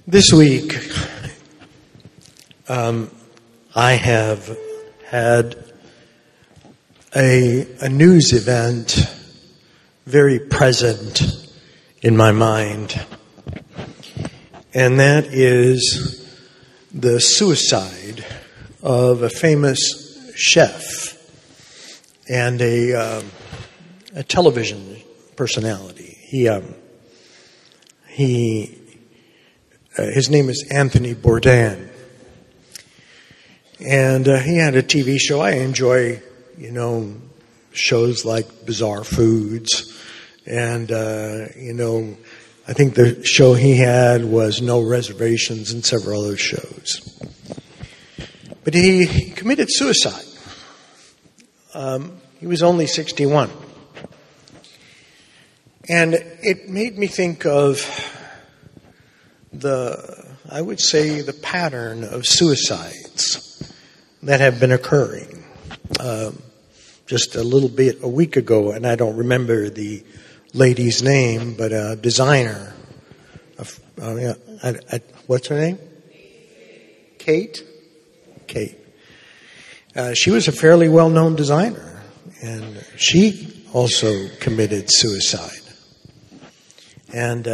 This week, I have had a news event very present in my mind, and that is the suicide of a famous chef and a television personality. His name is Anthony Bourdain, and he had a TV show. I enjoy, shows like Bizarre Foods, and I think the show he had was No Reservations and several other shows. But he committed suicide. He was only 61. And it made me think of the pattern of suicides that have been occurring. Just a week ago, and I don't remember the lady's name, but a designer. What's her name? Kate. She was a fairly well-known designer, and she also committed suicide. And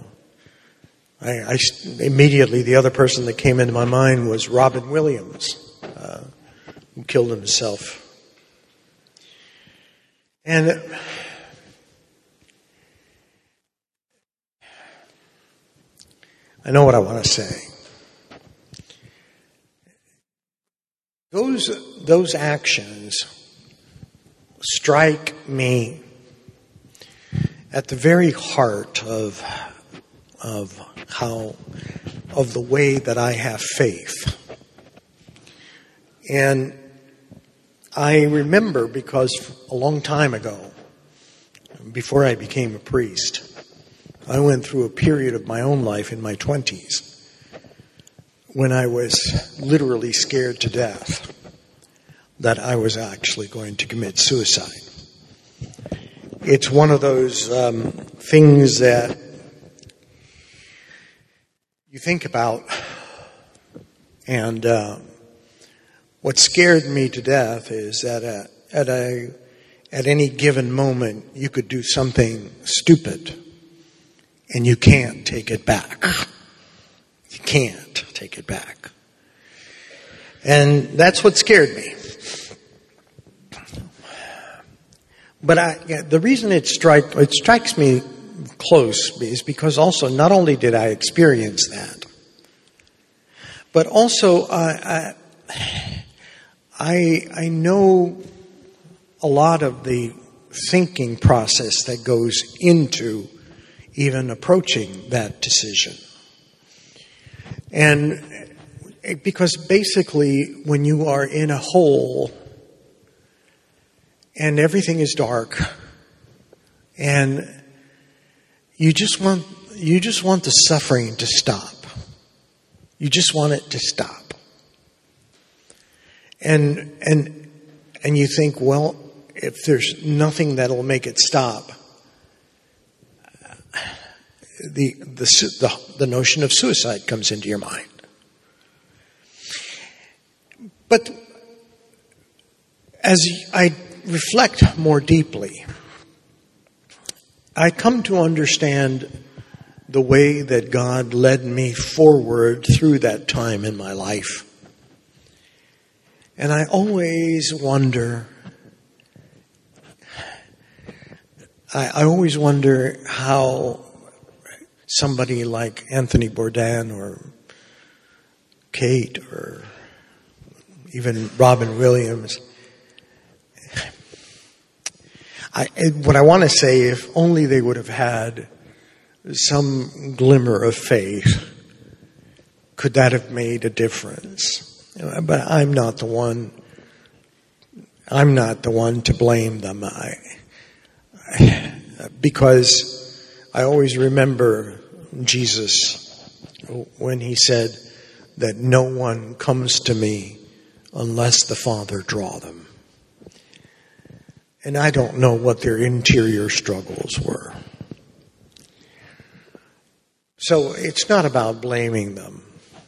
I immediately, the other person that came into my mind was Robin Williams, who killed himself. And I know what I want to say. Those actions strike me at the very heart of the way that I have faith. And I remember, because a long time ago, before I became a priest, I went through a period of my own life in my 20s when I was literally scared to death that I was actually going to commit suicide. It's one of those things that you think about, and what scared me to death is that at any given moment you could do something stupid and you can't take it back. You can't take it back. And that's what scared me. But the reason it strikes me close is because also not only did I experience that, but also I know a lot of the thinking process that goes into even approaching that decision. And because basically when you are in a hole and everything is dark and you just want the suffering to stop. You just want it to stop. And you think, well, if there's nothing that'll make it stop, the notion of suicide comes into your mind. But as I reflect more deeply, I come to understand the way that God led me forward through that time in my life. And I always wonder, how somebody like Anthony Bourdain or Kate or even Robin Williams, what I want to say, if only they would have had some glimmer of faith, could that have made a difference? But I'm not the one to blame them. Because I always remember Jesus when he said that no one comes to me unless the Father draw them. And I don't know what their interior struggles were. So it's not about blaming them.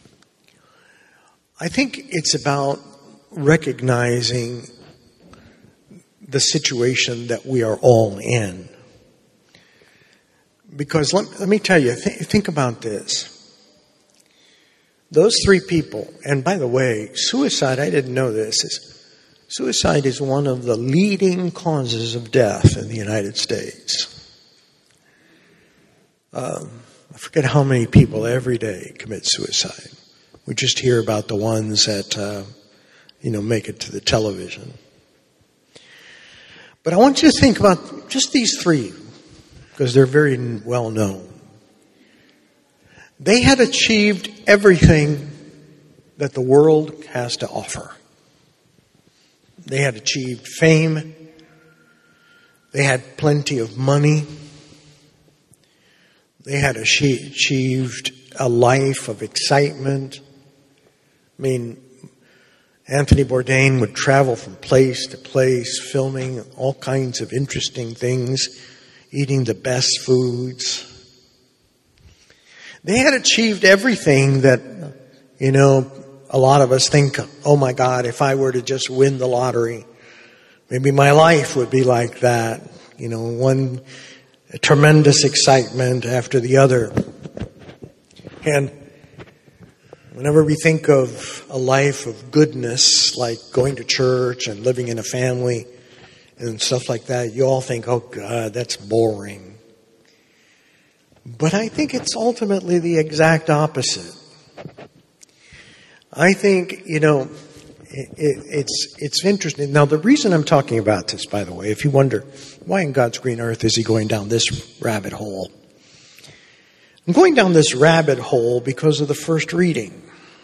I think it's about recognizing the situation that we are all in. Because let me tell you, think about this. Those three people, and by the way, suicide, I didn't know this, suicide is one of the leading causes of death in the United States. I forget how many people every day commit suicide. We just hear about the ones that, make it to the television. But I want you to think about just these three, because they're very well known. They had achieved everything that the world has to offer. They had achieved fame. They had plenty of money. They had achieved a life of excitement. I mean, Anthony Bourdain would travel from place to place, filming all kinds of interesting things, eating the best foods. They had achieved everything that, a lot of us think, oh my God, if I were to just win the lottery, maybe my life would be like that. One tremendous excitement after the other. And whenever we think of a life of goodness, like going to church and living in a family and stuff like that, you all think, oh God, that's boring. But I think it's ultimately the exact opposite. I think, it's interesting. Now, the reason I'm talking about this, by the way, if you wonder, why in God's green earth is he going down this rabbit hole? I'm going down this rabbit hole because of the first reading.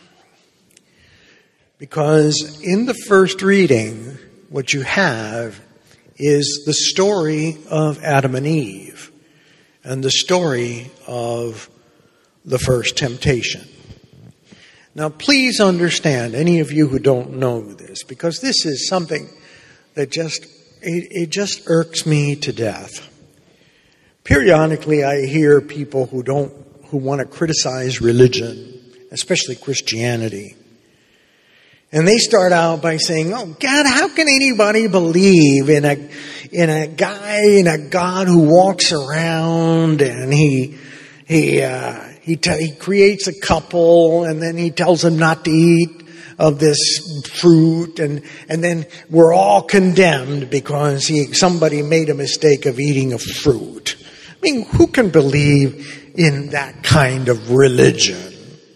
Because in the first reading, what you have is the story of Adam and Eve and the story of the first temptation. Now, please understand, any of you who don't know this, because this is something that just irks me to death. Periodically, I hear people who want to criticize religion, especially Christianity. And they start out by saying, oh God, how can anybody believe in a God who walks around and he creates a couple and then he tells them not to eat of this fruit and then we're all condemned because somebody made a mistake of eating a fruit. I mean, who can believe in that kind of religion?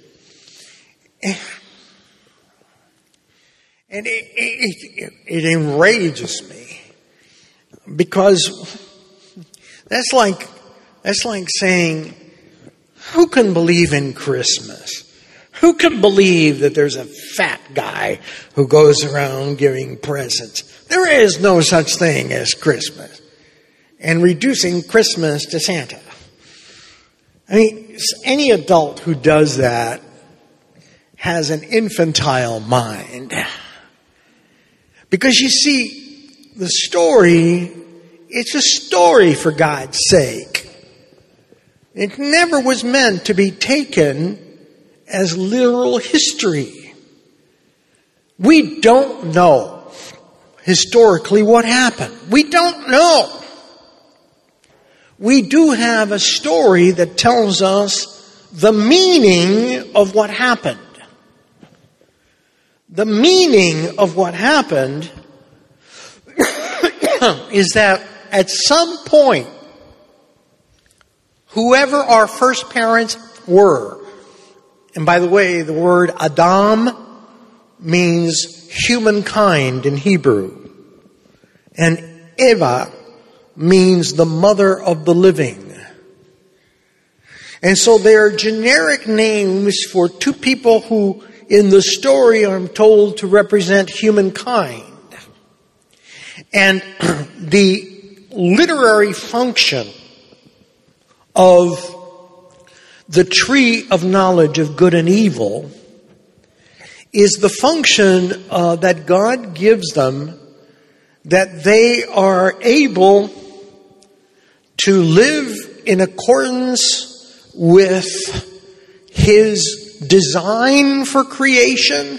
And it enrages me because that's like saying, who can believe in Christmas? Who can believe that there's a fat guy who goes around giving presents? There is no such thing as Christmas. And reducing Christmas to Santa. I mean, any adult who does that has an infantile mind. Because you see, the story, it's a story for God's sake. It never was meant to be taken as literal history. We don't know historically what happened. We don't know. We do have a story that tells us the meaning of what happened. The meaning of what happened is that at some point, whoever our first parents were, and by the way, the word Adam means humankind in Hebrew, and Eva means the mother of the living. And so they are generic names for two people who in the story I'm told to represent humankind. And the literary function of the tree of knowledge of good and evil is the function that God gives them, that they are able to live in accordance with his design for creation,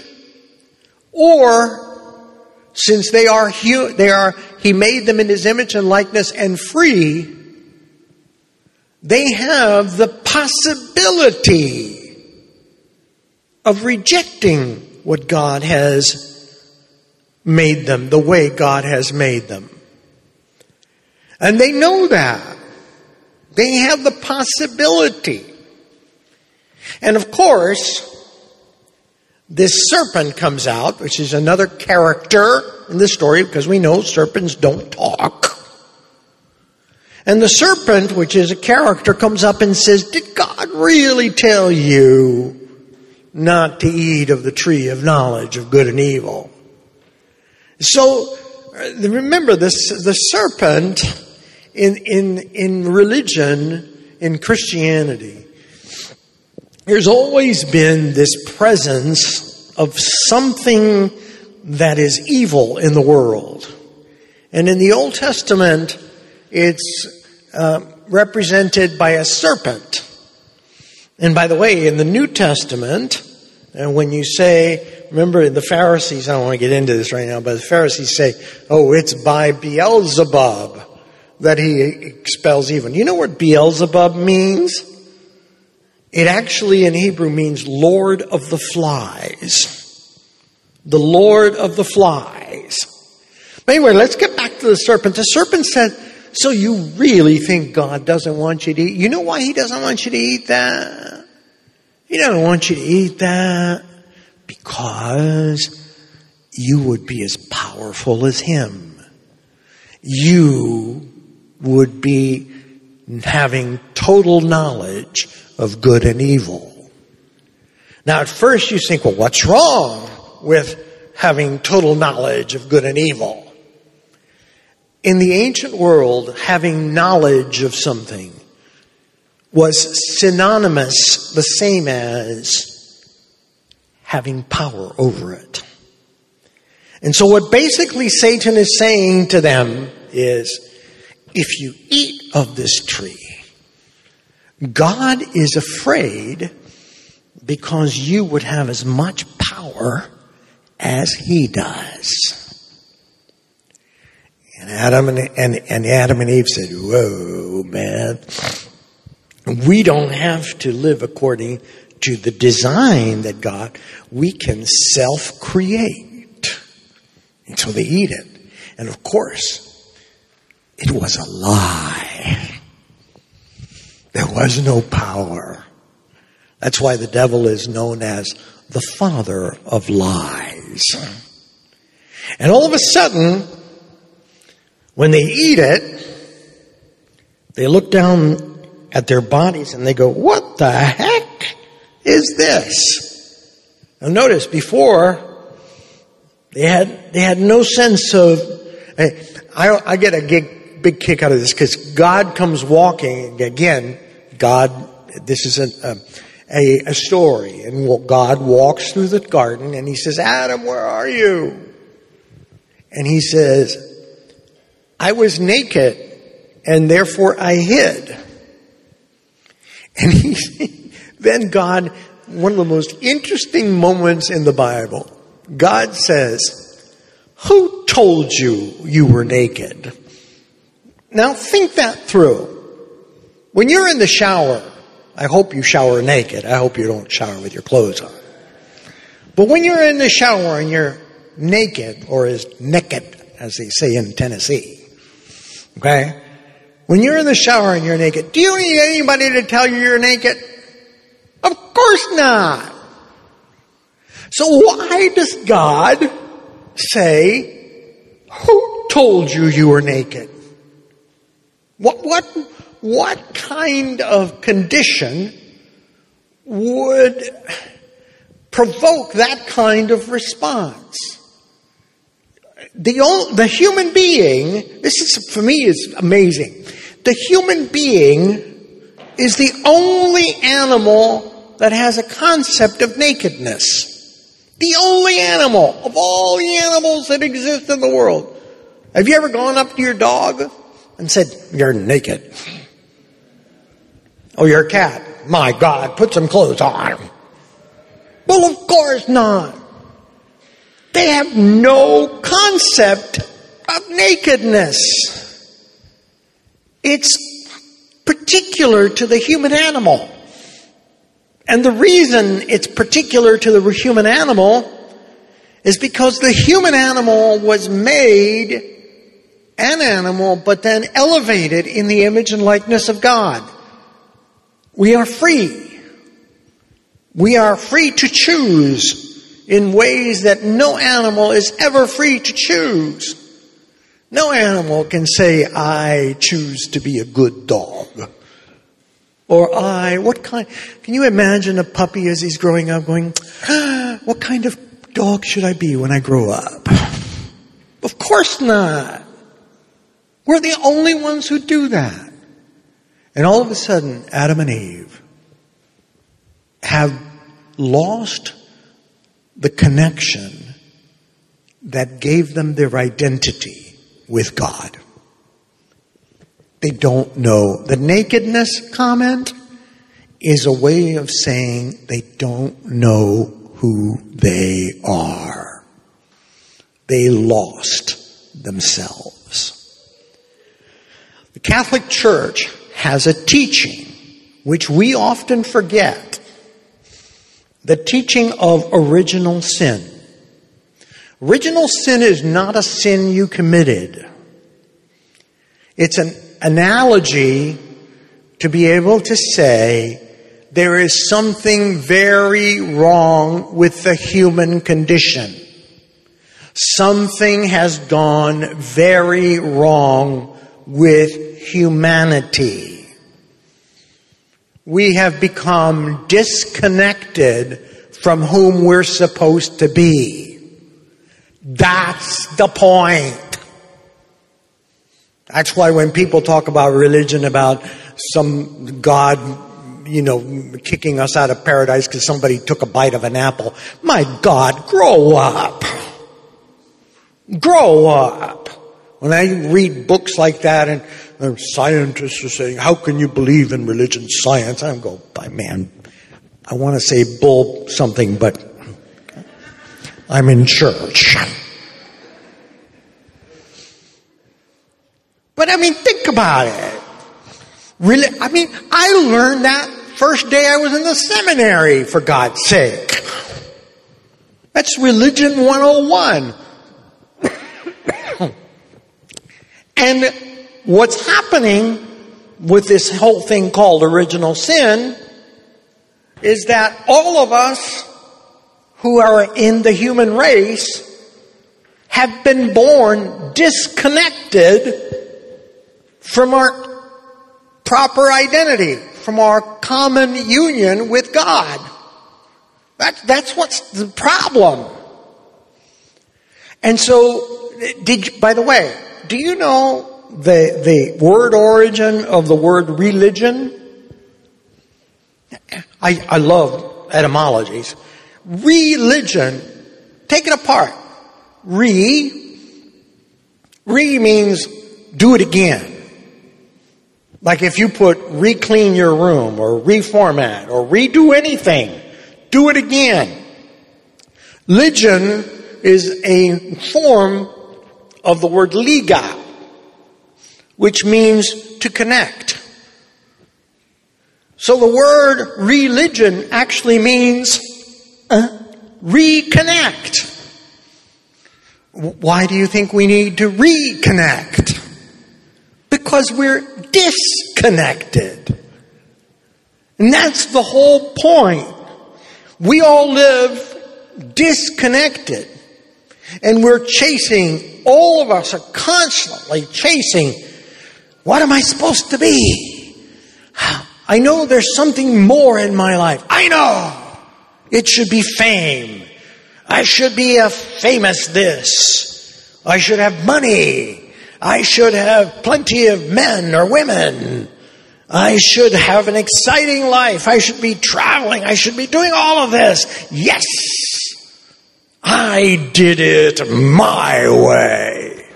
or since he made them in his image and likeness and free, they have the possibility of rejecting what God has made them, the way God has made them. And they know that. They have the possibility. And of course, this serpent comes out, which is another character in the story, because we know serpents don't talk. And the serpent, which is a character, comes up and says, "Did God really tell you not to eat of the tree of knowledge of good and evil?" So remember, the serpent in religion, in Christianity, there's always been this presence of something that is evil in the world. And in the Old Testament, it's represented by a serpent. And by the way, in the New Testament, when you say, remember the Pharisees, I don't want to get into this right now, but the Pharisees say, "Oh, it's by Beelzebub that he expels evil." You know what Beelzebub means? It actually in Hebrew means Lord of the Flies. The Lord of the Flies. But anyway, let's get back to the serpent. The serpent said, "So you really think God doesn't want you to eat? You know why he doesn't want you to eat that? He doesn't want you to eat that because you would be as powerful as him. You would be having total knowledge of good and evil." Now at first you think, well, what's wrong with having total knowledge of good and evil? In the ancient world, having knowledge of something was synonymous, the same as having power over it. And so what basically Satan is saying to them is, if you eat of this tree, God is afraid because you would have as much power as he does. And Adam and Eve said, "Whoa, man. We don't have to live according to the design that God, we can self-create." And so they eat it. And of course, it was a lie. There was no power. That's why the devil is known as the father of lies. And all of a sudden, when they eat it, they look down at their bodies and they go, "What the heck is this?" Now notice, before, they had no sense of, I get a big kick out of this because God comes walking, again, this is a story, and God walks through the garden and he says, "Adam, where are you?" And he says, "I was naked and therefore I hid." And then God, one of the most interesting moments in the Bible, God says, "Who told you you were naked?" Now think that through. When you're in the shower, I hope you shower naked. I hope you don't shower with your clothes on. But when you're in the shower and you're naked, or as naked, as they say in Tennessee, okay? When you're in the shower and you're naked, do you need anybody to tell you you're naked? Of course not. So why does God say, "Who told you you were naked"? What kind of condition would provoke that kind of response? The human being, this is, for me, is amazing. The human being is the only animal that has a concept of nakedness. The only animal of all the animals that exist in the world. Have you ever gone up to your dog and said, "You're naked"? Oh, you're a cat. My God, put some clothes on. Well, of course not. They have no concept of nakedness. It's particular to the human animal. And the reason it's particular to the human animal is because the human animal was made an animal, but then elevated in the image and likeness of God. We are free. We are free to choose in ways that no animal is ever free to choose. No animal can say, I choose to be a good dog. Or can you imagine a puppy as he's growing up going, what kind of dog should I be when I grow up? Of course not. We're the only ones who do that. And all of a sudden, Adam and Eve have lost the connection that gave them their identity with God. They don't know. The nakedness comment is a way of saying they don't know who they are. They lost themselves. The Catholic Church has a teaching which we often forget. The teaching of original sin. Original sin is not a sin you committed. It's an analogy to be able to say there is something very wrong with the human condition. Something has gone very wrong with humanity. We have become disconnected from whom we're supposed to be. That's the point. That's why when people talk about religion, about some God, kicking us out of paradise because somebody took a bite of an apple. My God, grow up. Grow up. When I read books like that and scientists are saying, how can you believe in religion, science? I go, man, I want to say bull something, but I'm in church. But think about it. Really, I learned that first day I was in the seminary, for God's sake. That's Religion 101. And what's happening with this whole thing called original sin is that all of us who are in the human race have been born disconnected from our proper identity, from our common union with God. That's what's the problem. And so, by the way, do you know the word origin of the word religion? I love etymologies. Religion, take it apart. Re means do it again. Like if you put re-clean your room or reformat or redo anything, do it again. Religion is a form of the word liga, which means to connect. So the word religion actually means reconnect. Why do you think we need to reconnect? Because we're disconnected. And that's the whole point. We all live disconnected. And we're chasing, all of us are constantly chasing, what am I supposed to be? I know there's something more in my life. I know it should be fame. I should be a famous this. I should have money. I should have plenty of men or women. I should have an exciting life. I should be traveling. I should be doing all of this. Yes, I did it my way.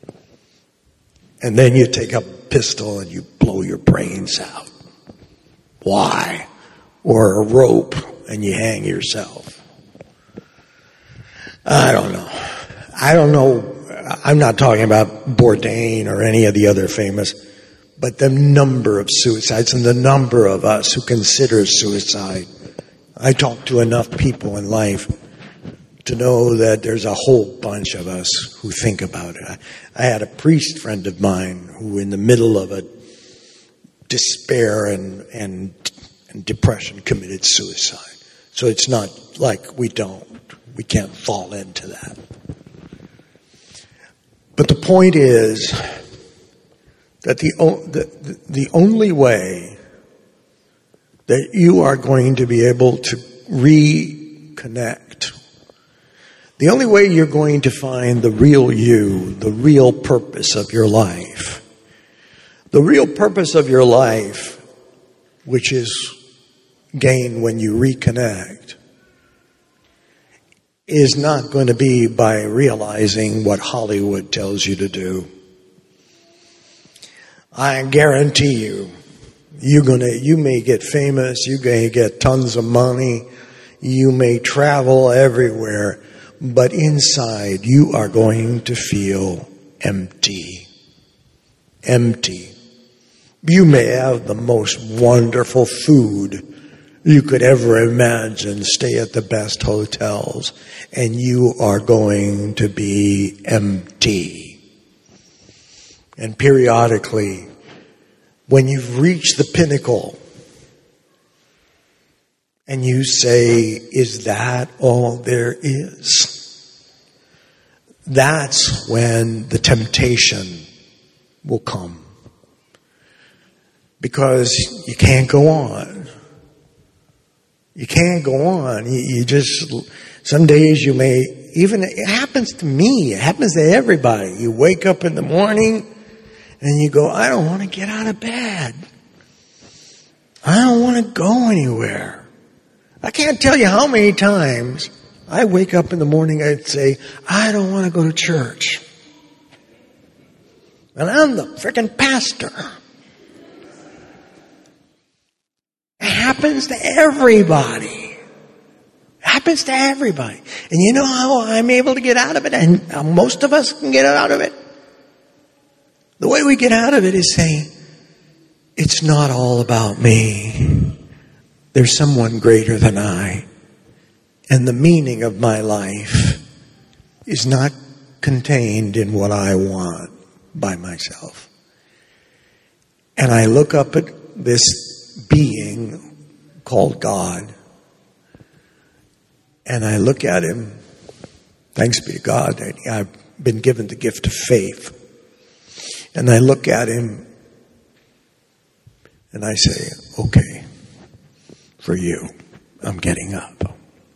And then you take a pistol and you blow your brains out. Why? Or a rope and you hang yourself. I don't know. I'm not talking about Bourdain or any of the other famous, but the number of suicides and the number of us who consider suicide. I talk to enough people in life to know that there's a whole bunch of us who think about it. I had a priest friend of mine who, in the middle of a despair and depression, committed suicide. So it's not like we can't fall into that. But the point is that the only way that you are going to be able to reconnect, the only way you're going to find the real you, the real purpose of your life, the real purpose of your life, which is gained when you reconnect, is not going to be by realizing what Hollywood tells you to do. I guarantee you, you may get famous, you may get tons of money, you may travel everywhere, but inside you are going to feel empty. Empty. You may have the most wonderful food you could ever imagine, stay at the best hotels, and you are going to be empty. And periodically, when you've reached the pinnacle, and you say, is that all there is? That's when the temptation will come. Because you can't go on. You can't go on. You just, some days you may, even, it happens to me, it happens to everybody. You wake up in the morning and you go, I don't want to get out of bed. I don't want to go anywhere. I can't tell you how many times I wake up in the morning and I'd say, I don't want to go to church. And I'm the frickin' pastor. It happens to everybody. It happens to everybody. And you know how I'm able to get out of it? And how most of us can get out of it? The way we get out of it is saying, it's not all about me. There's someone greater than I. And the meaning of my life is not contained in what I want by myself. And I look up at this being called God, and I look at him, thanks be to God that I've been given the gift of faith, and I look at him and I say, okay, for you, I'm getting up.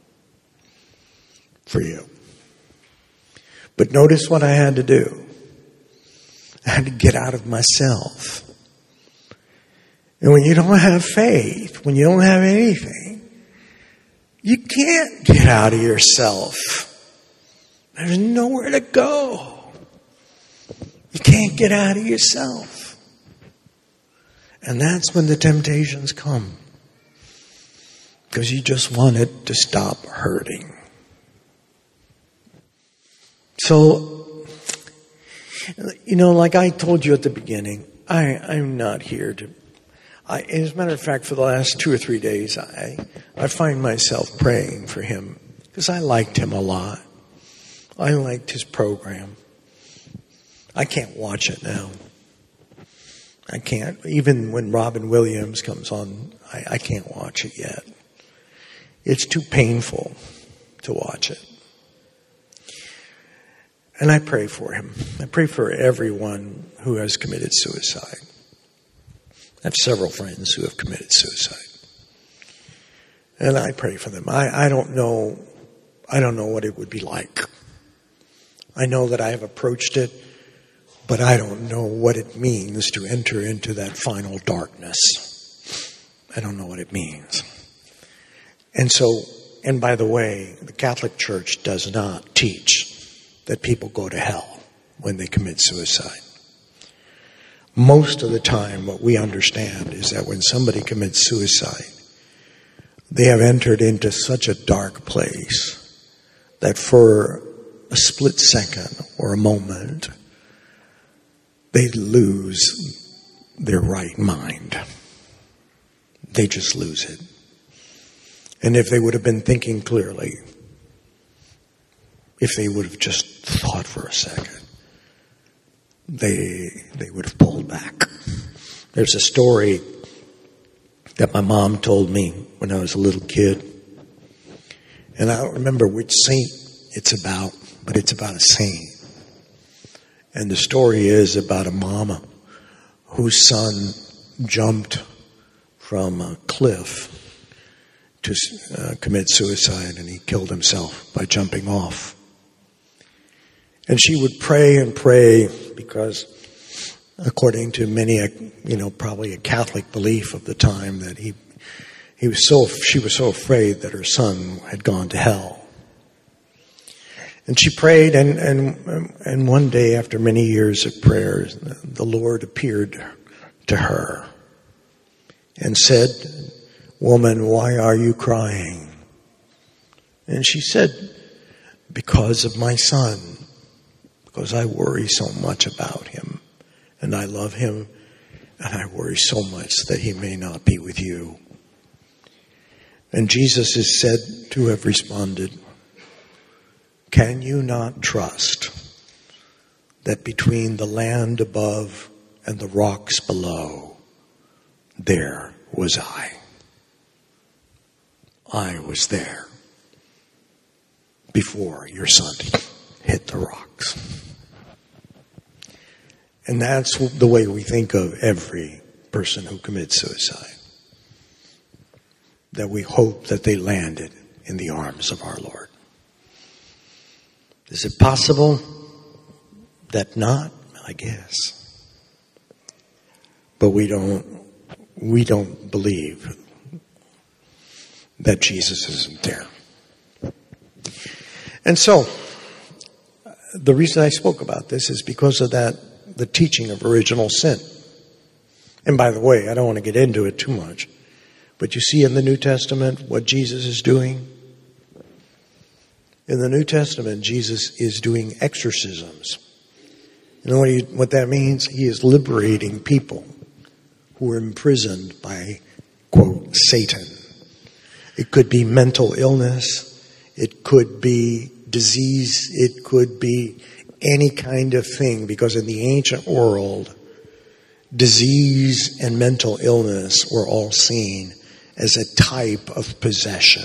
For you. But notice what I had to do. I had to get out of myself. And when you don't have faith, when you don't have anything, you can't get out of yourself. There's nowhere to go. You can't get out of yourself. And that's when the temptations come. Because you just want it to stop hurting. So, like I told you at the beginning, I'm not here to... as a matter of fact, for the last 2 or 3 days, I find myself praying for him because I liked him a lot. I liked his program. I can't watch it now. I can't. Even when Robin Williams comes on, I can't watch it yet. It's too painful to watch it. And I pray for him. I pray for everyone who has committed suicide. I have several friends who have committed suicide. And I pray for them. I don't know what it would be like. I know that I have approached it, but I don't know what it means to enter into that final darkness. I don't know what it means. And by the way, the Catholic Church does not teach that people go to hell when they commit suicide. Most of the time, what we understand is that when somebody commits suicide, they have entered into such a dark place that for a split second or a moment, they lose their right mind. They just lose it. And if they would have been thinking clearly, if they would have just thought for a second, they would have pulled back. There's a story that my mom told me when I was a little kid. And I don't remember which saint it's about, but it's about a saint. And the story is about a mama whose son jumped from a cliff to commit suicide, and he killed himself by jumping off. And she would pray and pray because, according to many, probably a Catholic belief of the time, that she was so afraid that her son had gone to hell. And she prayed, and one day, after many years of prayers, the Lord appeared to her and said, "Woman, why are you crying?" And she said, "Because of my son. Because I worry so much about him, and I love him, and I worry so much that he may not be with you." And Jesus is said to have responded, "Can you not trust that between the land above and the rocks below, there was I? I was there before your son hit the rocks." And that's the way we think of every person who commits suicide. That we hope that they landed in the arms of our Lord. Is it possible that not? I guess. But we don't believe that Jesus isn't there. And so, the reason I spoke about this is because of the teaching of original sin. And by the way, I don't want to get into it too much, but you see in the New Testament what Jesus is doing? In the New Testament, Jesus is doing exorcisms. You know what that means? He is liberating people who are imprisoned by, quote, Satan. It could be mental illness. It could be disease. It could be any kind of thing, because in the ancient world, disease and mental illness were all seen as a type of possession.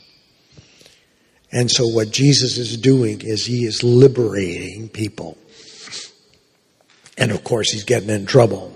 And so what Jesus is doing is he is liberating people. And of course he's getting in trouble.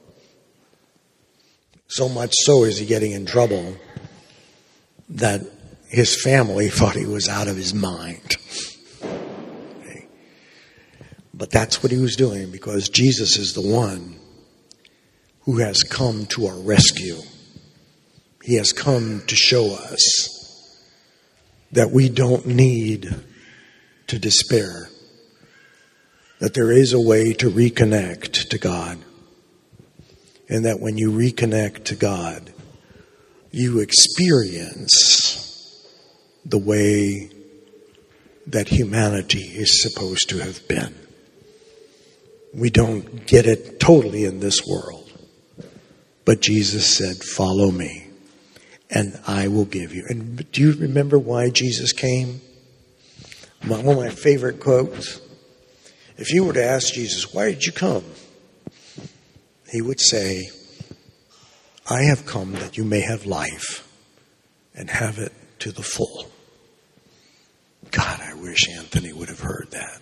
So much so is he getting in trouble that his family thought he was out of his mind. Okay. But that's what he was doing, because Jesus is the one who has come to our rescue. He has come to show us that we don't need to despair, that there is a way to reconnect to God, and that when you reconnect to God, you experience the way that humanity is supposed to have been. We don't get it totally in this world, but Jesus said, "Follow me, and I will give you." And do you remember why Jesus came? One of my favorite quotes. If you were to ask Jesus, "Why did you come?" He would say, "I have come that you may have life and have it to the full." God, I wish Anthony would have heard that.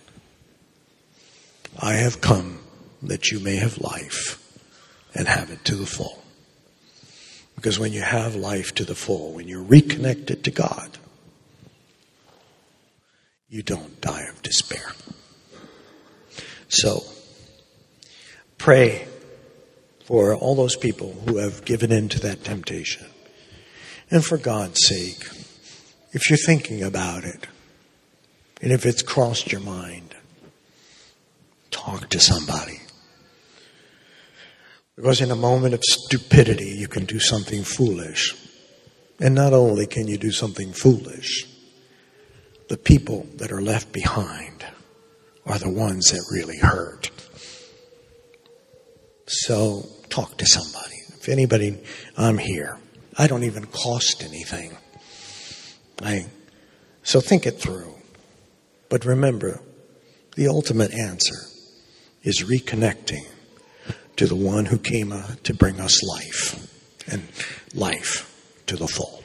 I have come that you may have life and have it to the full. Because when you have life to the full, when you're reconnected to God, you don't die of despair. So, pray for all those people who have given in to that temptation. And for God's sake, if you're thinking about it, and if it's crossed your mind, talk to somebody. Because in a moment of stupidity, you can do something foolish. And not only can you do something foolish, the people that are left behind are the ones that really hurt. So talk to somebody. If anybody, I'm here. I don't even cost anything. So think it through. But remember, the ultimate answer is reconnecting to the one who came to bring us life, and life to the full.